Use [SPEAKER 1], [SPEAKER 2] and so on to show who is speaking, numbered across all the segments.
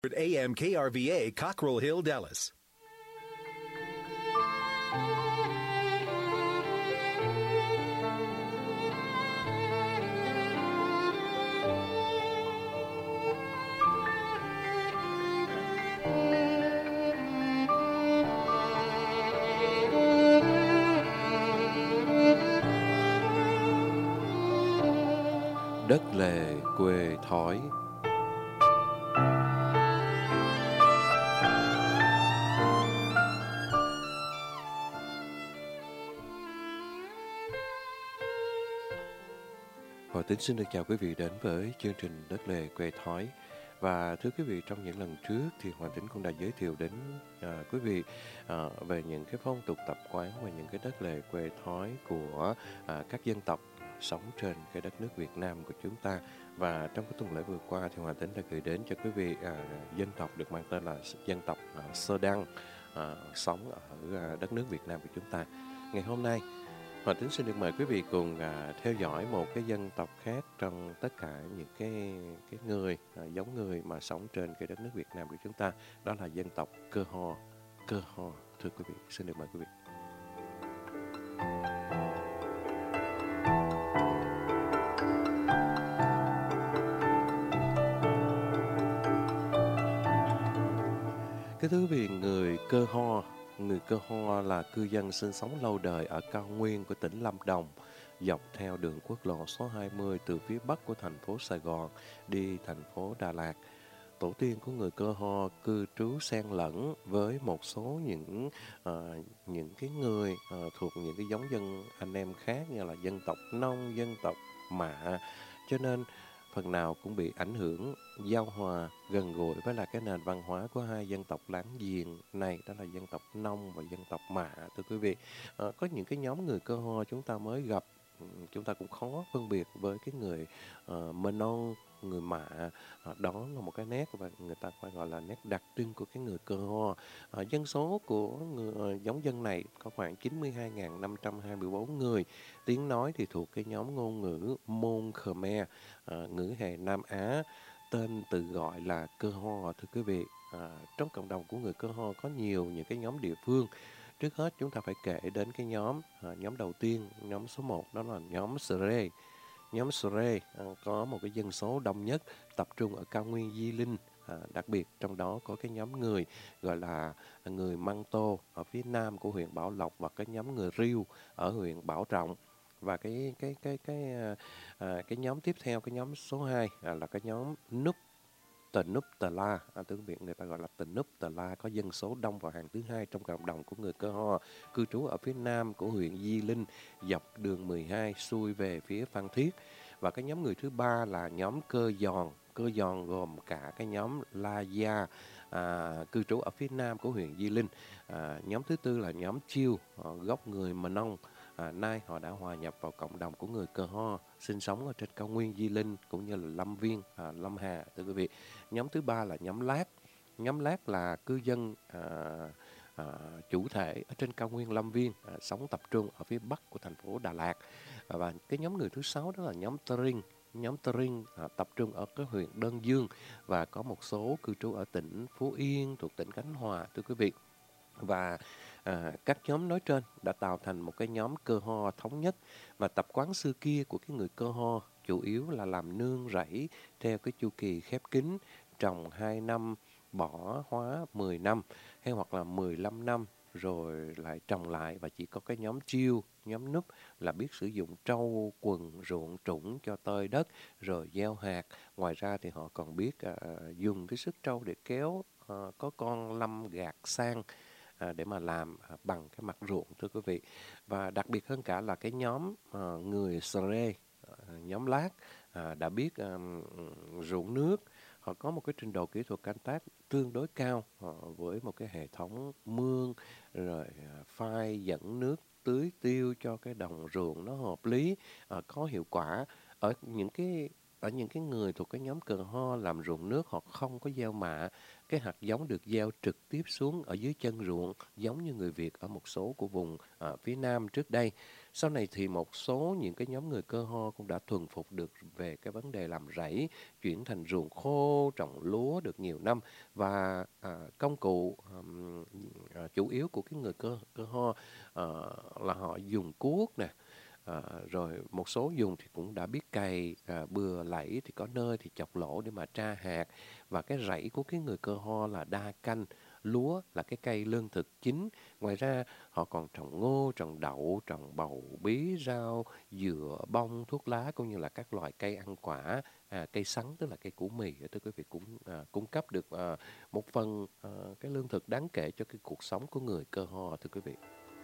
[SPEAKER 1] At AM KRVA, Cockrell Hill, Dallas.
[SPEAKER 2] Đất lề quê thói. Hòa Tính xin được chào quý vị đến với chương trình Đất lề quê thói. Và thưa quý vị, trong những lần trước thì Hòa Tính cũng đã giới thiệu đến quý vị về những cái phong tục tập quán và những cái đất lề quê thói của các dân tộc sống trên cái đất nước Việt Nam của chúng ta. Và trong cái tuần lễ vừa qua thì Hòa Tính đã gửi đến cho quý vị dân tộc được mang tên là dân tộc Sơ Đăng sống ở đất nước Việt Nam của chúng ta. Ngày hôm nay Hòa Tính xin được mời quý vị cùng theo dõi một cái dân tộc khác trong tất cả những cái người giống người mà sống trên cái đất nước Việt Nam của chúng ta. Đó là dân tộc Cơ Ho. Cơ Ho, thưa quý vị, xin được mời quý vị. Cái thưa quý vị, người Cơ Ho là cư dân sinh sống lâu đời ở cao nguyên của tỉnh Lâm Đồng, dọc theo đường quốc lộ số 20 từ phía bắc của thành phố Sài Gòn đi thành phố Đà Lạt. Tổ tiên của người Cơ Ho cư trú xen lẫn với một số những cái người thuộc những cái giống dân anh em khác như là dân tộc Nông, dân tộc Mạ, cho nên phần nào cũng bị ảnh hưởng giao hòa gần gũi với là cái nền văn hóa của hai dân tộc láng giềng này, đó là dân tộc Nông và dân tộc Mạ. Thưa quý vị, có những cái nhóm người Cơ Ho chúng ta mới gặp, chúng ta cũng khó phân biệt với cái người Mơ Non, người Mạ. Đó là một cái nét và người ta phải gọi là nét đặc trưng của cái người Cơ Ho. Dân số của giống dân này có khoảng 92.524 người. Tiếng nói thì thuộc cái nhóm ngôn ngữ Môn Khmer, ngữ hệ Nam Á. Tên tự gọi là Cơ Ho, thưa quý vị. Trong cộng đồng của người Cơ Ho có nhiều những cái nhóm địa phương. Trước hết chúng ta phải kể đến cái nhóm đầu tiên, nhóm số 1, đó là nhóm Sere. Nhóm Sere có một cái dân số đông nhất, tập trung ở cao nguyên Di Linh. Đặc biệt trong đó có cái nhóm người gọi là người Măng Tô ở phía nam của huyện Bảo Lộc và cái nhóm người Riêu ở huyện Bảo Trọng. Và cái nhóm tiếp theo, cái nhóm số 2 là cái nhóm Núp Tà La, tiếng Việt người ta gọi là Núp Tà La, có dân số đông và hàng thứ hai trong cộng đồng của người Cơ Ho, cư trú ở phía nam của huyện Di Linh, dọc đường 12 xuôi về phía Phan Thiết. Và cái nhóm người thứ ba là nhóm Cơ Giòn gồm cả cái nhóm La Gia, cư trú ở phía nam của huyện Di Linh. Nhóm thứ tư là nhóm Chiêu, gốc người Mờ Nông. Nay họ đã hòa nhập vào cộng đồng của người Cơ Ho, sinh sống ở trên cao nguyên Di Linh cũng như là Lâm Viên, Lâm Hà, thưa quý vị. Nhóm thứ ba là nhóm Lát. Nhóm Lát là cư dân chủ thể ở trên cao nguyên Lâm Viên, sống tập trung ở phía bắc của thành phố Đà Lạt. Và cái nhóm người thứ 6 đó là nhóm Tơ Rinh. Nhóm Tơ Rinh tập trung ở cái huyện Đơn Dương và có một số cư trú ở tỉnh Phú Yên thuộc tỉnh Khánh Hòa, thưa quý vị. Và các nhóm nói trên đã tạo thành một cái nhóm Cơ Ho thống nhất. Và tập quán xưa kia của cái người Cơ Ho chủ yếu là làm nương rẫy theo cái chu kỳ khép kín, trồng 2 năm, bỏ hóa 10 năm hay hoặc là 15 năm rồi lại trồng lại. Và chỉ có cái nhóm Chiêu, nhóm Núp là biết sử dụng trâu, quần, ruộng trũng cho tơi đất rồi gieo hạt. Ngoài ra thì họ còn biết dùng cái sức trâu để kéo có con lâm gạt sang để mà làm bằng cái mặt ruộng, thưa quý vị. Và đặc biệt hơn cả là cái nhóm người Sere, nhóm Lát, đã biết ruộng nước. Họ có một cái trình độ kỹ thuật canh tác tương đối cao với một cái hệ thống mương rồi phai dẫn nước tưới tiêu cho cái đồng ruộng nó hợp lý, có hiệu quả. Ở những cái người thuộc cái nhóm Cơ Ho làm ruộng nước, họ không có gieo mạ, cái hạt giống được gieo trực tiếp xuống ở dưới chân ruộng, giống như người Việt ở một số của vùng phía Nam trước đây. Sau này thì một số những cái nhóm người cơ ho cũng đã thuần phục được về cái vấn đề làm rẫy, chuyển thành ruộng khô, trồng lúa được nhiều năm và công cụ chủ yếu của cái người cơ cơ ho là họ dùng cuốc nè. Rồi một số dùng thì cũng đã biết cày, bừa lẫy thì có nơi thì chọc lỗ để mà tra hạt. Và cái rẫy của cái người cơ ho là đa canh, lúa là cái cây lương thực chính. Ngoài ra họ còn trồng ngô, trồng đậu, trồng bầu, bí, rau, dừa, bông, thuốc lá cũng như là các loại cây ăn quả, cây sắn tức là cây củ mì. Thưa quý vị cũng cung cấp được một phần cái lương thực đáng kể cho cái cuộc sống của người cơ ho thưa quý vị.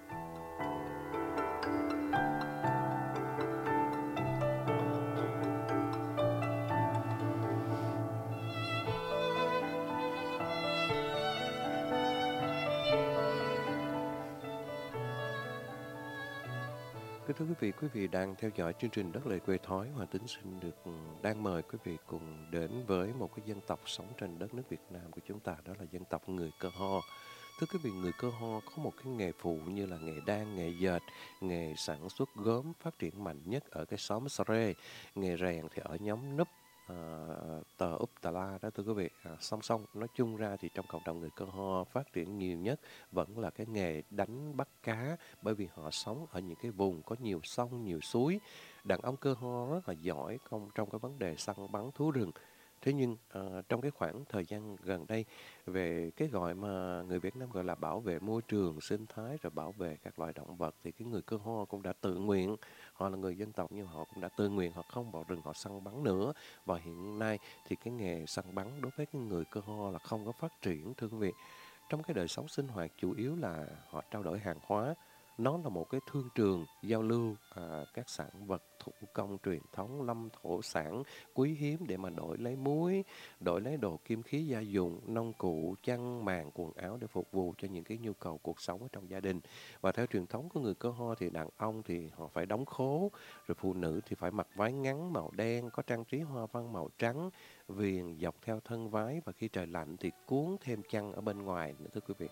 [SPEAKER 2] Thưa quý vị đang theo dõi chương trình Đất Lệ Quê Thói. Hòa Tính xin được đang mời quý vị cùng đến với một cái dân tộc sống trên đất nước Việt Nam của chúng ta, đó là dân tộc người Cơ Ho. Thưa quý vị, người Cơ Ho có một cái nghề phụ như là nghề đan, nghề dệt, nghề sản xuất gốm phát triển mạnh nhất ở cái xóm Sare, nghề rèn thì ở nhóm Núp, Tờ Úp Tà La đó thưa quý vị. Song song nói chung ra thì trong cộng đồng người Cơ Ho phát triển nhiều nhất vẫn là cái nghề đánh bắt cá, bởi vì họ sống ở những cái vùng có nhiều sông, nhiều suối. Đàn ông Cơ Ho rất là giỏi trong cái vấn đề săn bắn thú rừng. Thế nhưng trong cái khoảng thời gian gần đây, về cái gọi mà người Việt Nam gọi là bảo vệ môi trường, sinh thái, rồi bảo vệ các loài động vật, thì cái người Cơ Ho cũng đã tự nguyện, họ là người dân tộc nhưng họ cũng đã tự nguyện, họ không vào rừng họ săn bắn nữa. Và hiện nay thì cái nghề săn bắn đối với cái người Cơ Ho là không có phát triển thưa quý vị. Trong cái đời sống sinh hoạt chủ yếu là họ trao đổi hàng hóa. Nó là một cái thương trường giao lưu các sản vật thủ công truyền thống, lâm thổ sản quý hiếm để mà đổi lấy muối, đổi lấy đồ kim khí gia dụng, nông cụ, chăn màn, quần áo để phục vụ cho những cái nhu cầu cuộc sống ở trong gia đình. Và theo truyền thống của người Cơ Ho thì đàn ông thì họ phải đóng khố, rồi phụ nữ thì phải mặc váy ngắn màu đen có trang trí hoa văn màu trắng, viền dọc theo thân váy, và khi trời lạnh thì cuốn thêm chăn ở bên ngoài nữa thưa quý vị.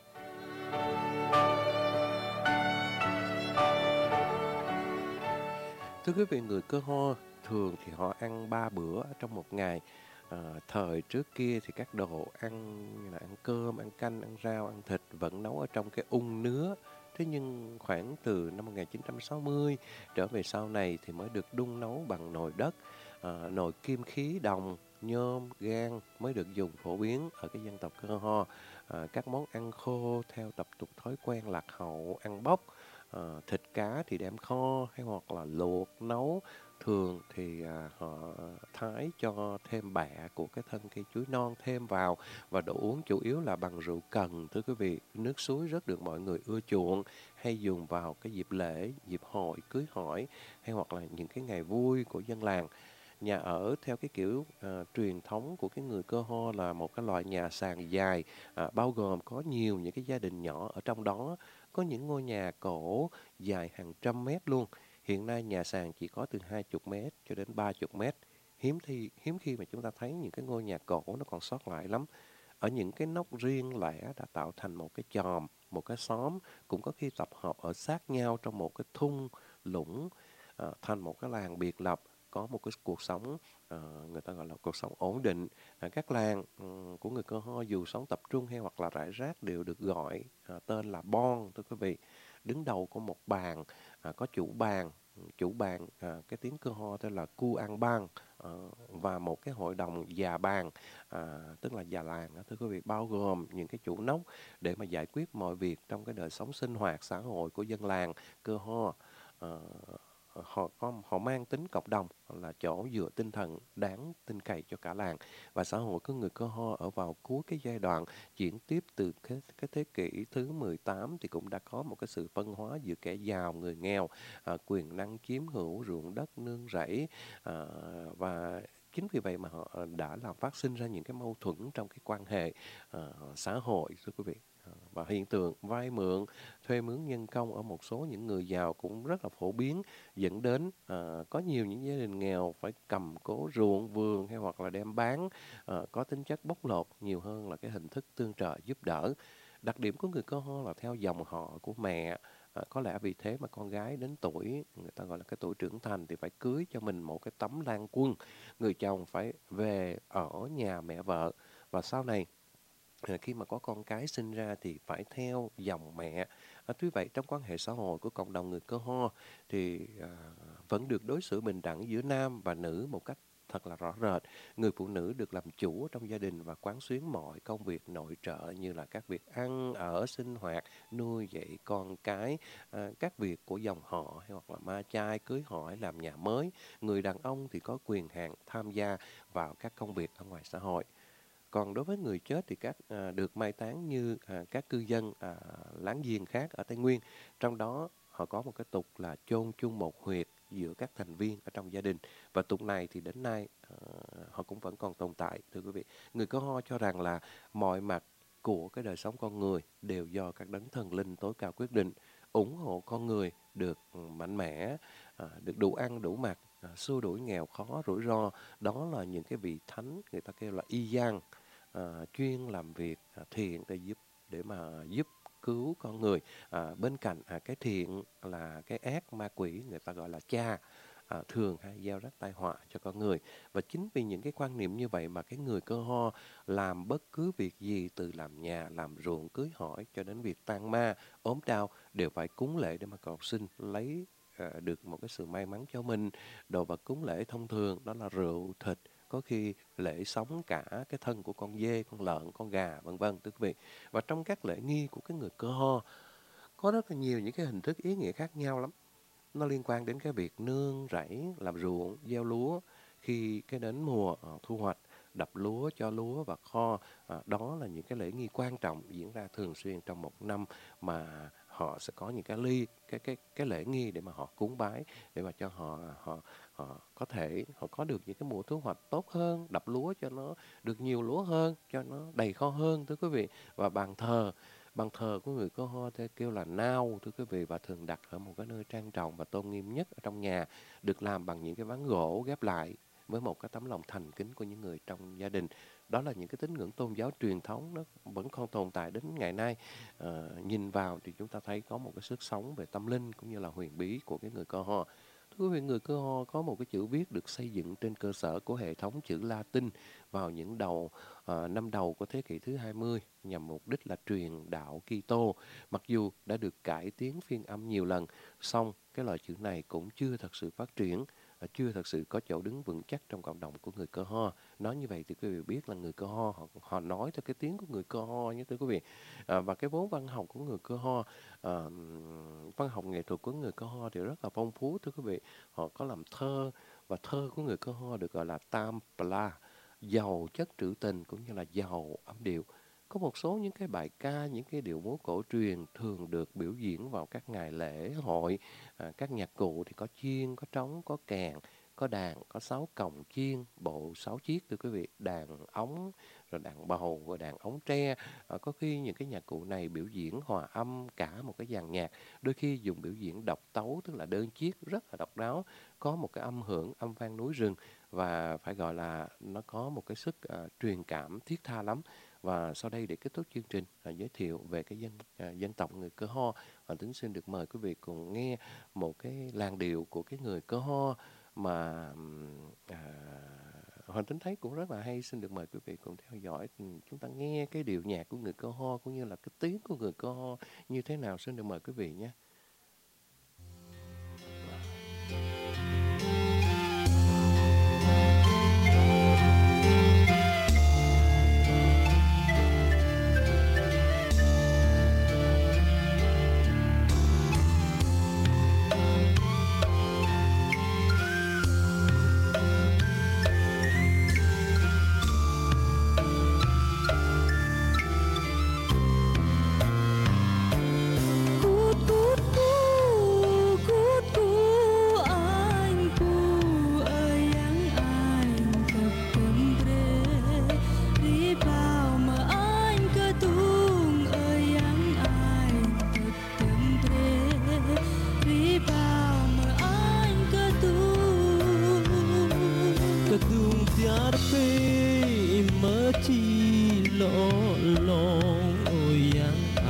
[SPEAKER 2] Thưa quý vị, người Cơ Ho thường thì họ ăn 3 bữa trong một ngày. Thời trước kia thì các đồ ăn như là ăn cơm, ăn canh, ăn rau, ăn thịt vẫn nấu ở trong cái ung nứa. Thế nhưng khoảng từ năm 1960 trở về sau này thì mới được đun nấu bằng nồi đất, nồi kim khí đồng, nhôm, gan mới được dùng phổ biến ở cái dân tộc Cơ Ho. Các món ăn khô theo tập tục thói quen lạc hậu, ăn bốc. Thịt cá thì đem kho hay hoặc là luộc, nấu. Thường thì họ thái cho thêm bẹ của cái thân cây chuối non thêm vào, và đồ uống chủ yếu là bằng rượu cần thưa quý vị. Nước suối rất được mọi người ưa chuộng, hay dùng vào cái dịp lễ, dịp hội, cưới hỏi hay hoặc là những cái ngày vui của dân làng. Nhà ở theo cái kiểu truyền thống của cái người Cơ Ho là một cái loại nhà sàn dài, bao gồm có nhiều những cái gia đình nhỏ ở trong đó. Có những ngôi nhà cổ dài hàng trăm mét luôn. Hiện nay nhà sàn chỉ có từ 20 mét cho đến 30 mét. Hiếm khi mà chúng ta thấy những cái ngôi nhà cổ nó còn sót lại lắm. Ở những cái nóc riêng lẻ đã tạo thành một cái chòm, một cái xóm, cũng có khi tập hợp ở sát nhau trong một cái thung lũng, thành một cái làng biệt lập, có một cái cuộc sống người ta gọi là cuộc sống ổn định. Các làng của người Cơ Ho dù sống tập trung hay hoặc là rải rác đều được gọi tên là bon thưa quý vị. Đứng đầu của một bàn có chủ bàn cái tiếng Cơ Ho tên là Cu An Bang, và một cái hội đồng già bàn, tức là già làng thưa quý vị, bao gồm những cái chủ nóc để mà giải quyết mọi việc trong cái đời sống sinh hoạt xã hội của dân làng Cơ Ho. Ờ, họ mang tính cộng đồng, là chỗ dựa tinh thần đáng tin cậy cho cả làng. Và xã hội của người Cơ Ho ở vào cuối cái giai đoạn chuyển tiếp từ cái thế kỷ thứ 18 thì cũng đã có một cái sự phân hóa giữa kẻ giàu người nghèo, quyền năng chiếm hữu ruộng đất nương rẫy, và chính vì vậy mà họ đã làm phát sinh ra những cái mâu thuẫn trong cái quan hệ xã hội thưa quý vị. Và hiện tượng vay mượn, thuê mướn nhân công ở một số những người giàu cũng rất là phổ biến, dẫn đến có nhiều những gia đình nghèo phải cầm cố ruộng vườn hay hoặc là đem bán, có tính chất bóc lột nhiều hơn là cái hình thức tương trợ giúp đỡ. Đặc điểm của người Cơ Ho là theo dòng họ của mẹ. Có lẽ vì thế mà con gái đến tuổi, người ta gọi là cái tuổi trưởng thành thì phải cưới cho mình một cái tấm lang quân. Người chồng phải về ở nhà mẹ vợ. Và sau này, khi mà có con cái sinh ra thì phải theo dòng mẹ. Tuy vậy, trong quan hệ xã hội của cộng đồng người Cơ Ho thì vẫn được đối xử bình đẳng giữa nam và nữ một cách thật là rõ rệt. Người phụ nữ được làm chủ trong gia đình và quán xuyến mọi công việc nội trợ như là các việc ăn, ở, sinh hoạt, nuôi dạy con cái, các việc của dòng họ hay hoặc là ma chay, cưới hỏi, làm nhà mới. Người đàn ông thì có quyền hạn tham gia vào các công việc ở ngoài xã hội. Còn đối với người chết thì được mai táng như các cư dân láng giềng khác ở Tây Nguyên. Trong đó họ có một cái tục là chôn chung một huyệt giữa các thành viên ở trong gia đình. Và tục này thì đến nay họ cũng vẫn còn tồn tại, thưa quý vị. Người Cơ Ho cho rằng là mọi mặt của cái đời sống con người đều do các đấng thần linh tối cao quyết định, ủng hộ con người được mạnh mẽ, được đủ ăn đủ mặc, xua đuổi nghèo khó rủi ro. Đó là những cái vị thánh người ta kêu là y giang, chuyên làm việc thiện để mà giúp cứu con người. Bên cạnh cái thiện là cái ác ma quỷ, người ta gọi là cha, thường hay gieo rắc tai họa cho con người. Và chính vì những cái quan niệm như vậy mà cái người Cơ Ho làm bất cứ việc gì, từ làm nhà, làm ruộng, cưới hỏi cho đến việc tang ma, ốm đau đều phải cúng lễ để mà cầu xin lấy được một cái sự may mắn cho mình. Đồ vật cúng lễ thông thường đó là rượu, thịt, có khi lễ sống cả cái thân của con dê, con lợn, con gà, vân vân, thưa quý vị. Và trong các lễ nghi của cái người Cơ Ho có rất là nhiều những cái hình thức ý nghĩa khác nhau lắm. Nó liên quan đến cái việc nương rẫy, làm ruộng, gieo lúa. Khi cái đến mùa thu hoạch, đập lúa cho lúa và kho. Đó là những cái lễ nghi quan trọng diễn ra thường xuyên trong một năm, mà họ sẽ có những cái lễ nghi để mà họ cúng bái, để mà cho họ họ có được những cái mùa thu hoạch tốt hơn, đập lúa cho nó được nhiều lúa hơn, cho nó đầy kho hơn, thưa quý vị. Và bàn thờ của người Cơ Ho kêu là nao, thưa quý vị, và thường đặt ở một cái nơi trang trọng và tôn nghiêm nhất ở trong nhà, được làm bằng những cái ván gỗ ghép lại với một cái tấm lòng thành kính của những người trong gia đình. Đó là những cái tín ngưỡng tôn giáo truyền thống, nó vẫn còn tồn tại đến ngày nay. Nhìn vào thì chúng ta thấy có một cái sức sống về tâm linh cũng như là huyền bí của cái người Cơ Ho. Thưa quý vị, người Cơ Ho có một cái chữ viết được xây dựng trên cơ sở của hệ thống chữ Latin vào những năm đầu của thế kỷ thứ 20 nhằm mục đích là truyền đạo Kitô. Mặc dù đã được cải tiến phiên âm nhiều lần, song cái loại chữ này cũng chưa thật sự phát triển, chưa thật sự có chỗ đứng vững chắc trong cộng đồng của người Cơ Ho. Nói như vậy thì quý vị biết là người Cơ Ho họ nói theo cái tiếng của người Cơ Ho nhé, thưa quý vị. Và cái vốn văn học của người Cơ Ho, văn học nghệ thuật của người Cơ Ho thì rất là phong phú, thưa quý vị. Họ có làm thơ, và thơ của người Cơ Ho được gọi là tam pla, giàu chất trữ tình cũng như là giàu âm điệu. Có một số những cái bài ca, những cái điệu múa cổ truyền thường được biểu diễn vào các ngày lễ hội. Các nhạc cụ thì có chiêng, có trống, có kèn, có đàn, có sáo còng chiên, bộ 6 chiếc, thưa quý vị, đàn ống, rồi đàn bầu và đàn ống tre. Có khi những cái nhạc cụ này biểu diễn hòa âm cả một cái dàn nhạc, đôi khi dùng biểu diễn độc tấu, tức là đơn chiếc rất là độc đáo, có một cái âm hưởng, âm vang núi rừng, và phải gọi là nó có một cái sức truyền cảm thiết tha lắm. Và sau đây để kết thúc chương trình giới thiệu về cái dân tộc người Cơ Ho, Hoàng Tính xin được mời quý vị cùng nghe một cái làn điệu của cái người Cơ Ho mà Hoàng Tính thấy cũng rất là hay. Xin được mời quý vị cùng theo dõi, chúng ta nghe cái điệu nhạc của người Cơ Ho cũng như là cái tiếng của người Cơ Ho như thế nào. Xin được mời quý vị nhé.
[SPEAKER 3] Chỉ lo ôi yang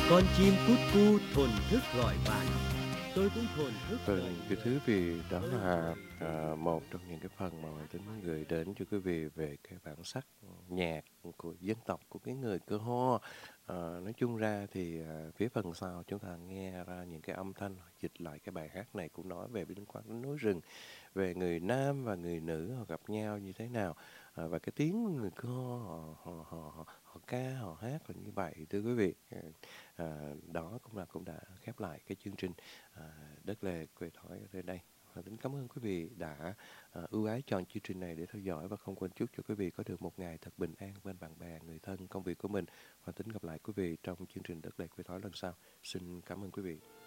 [SPEAKER 3] Con chim cút cu thổn thức gọi bạn, tôi cũng thổn thức gọi
[SPEAKER 2] Vâng, thưa quý vị, đó là một trong những cái phần mà mình tính muốn gửi đến cho quý vị về cái bản sắc nhạc của dân tộc của cái người Cơ Ho. Nói chung ra thì phía phần sau chúng ta nghe ra những cái âm thanh dịch lại cái bài hát này cũng nói về liên quan đến núi rừng, về người nam và người nữ họ gặp nhau như thế nào, và cái tiếng của người Cơ Ho họ ca họ hát là như vậy thưa quý vị. Đó cũng đã khép lại cái chương trình Đất Lề Quê Thói ở nơi đây. Và tính cảm ơn quý vị đã ưu ái chọn chương trình này để theo dõi, và không quên chúc cho quý vị có được một ngày thật bình an bên bạn bè, người thân, công việc của mình. Và tính gặp lại quý vị trong chương trình Đất Lề Quê Thói lần sau. Xin cảm ơn quý vị.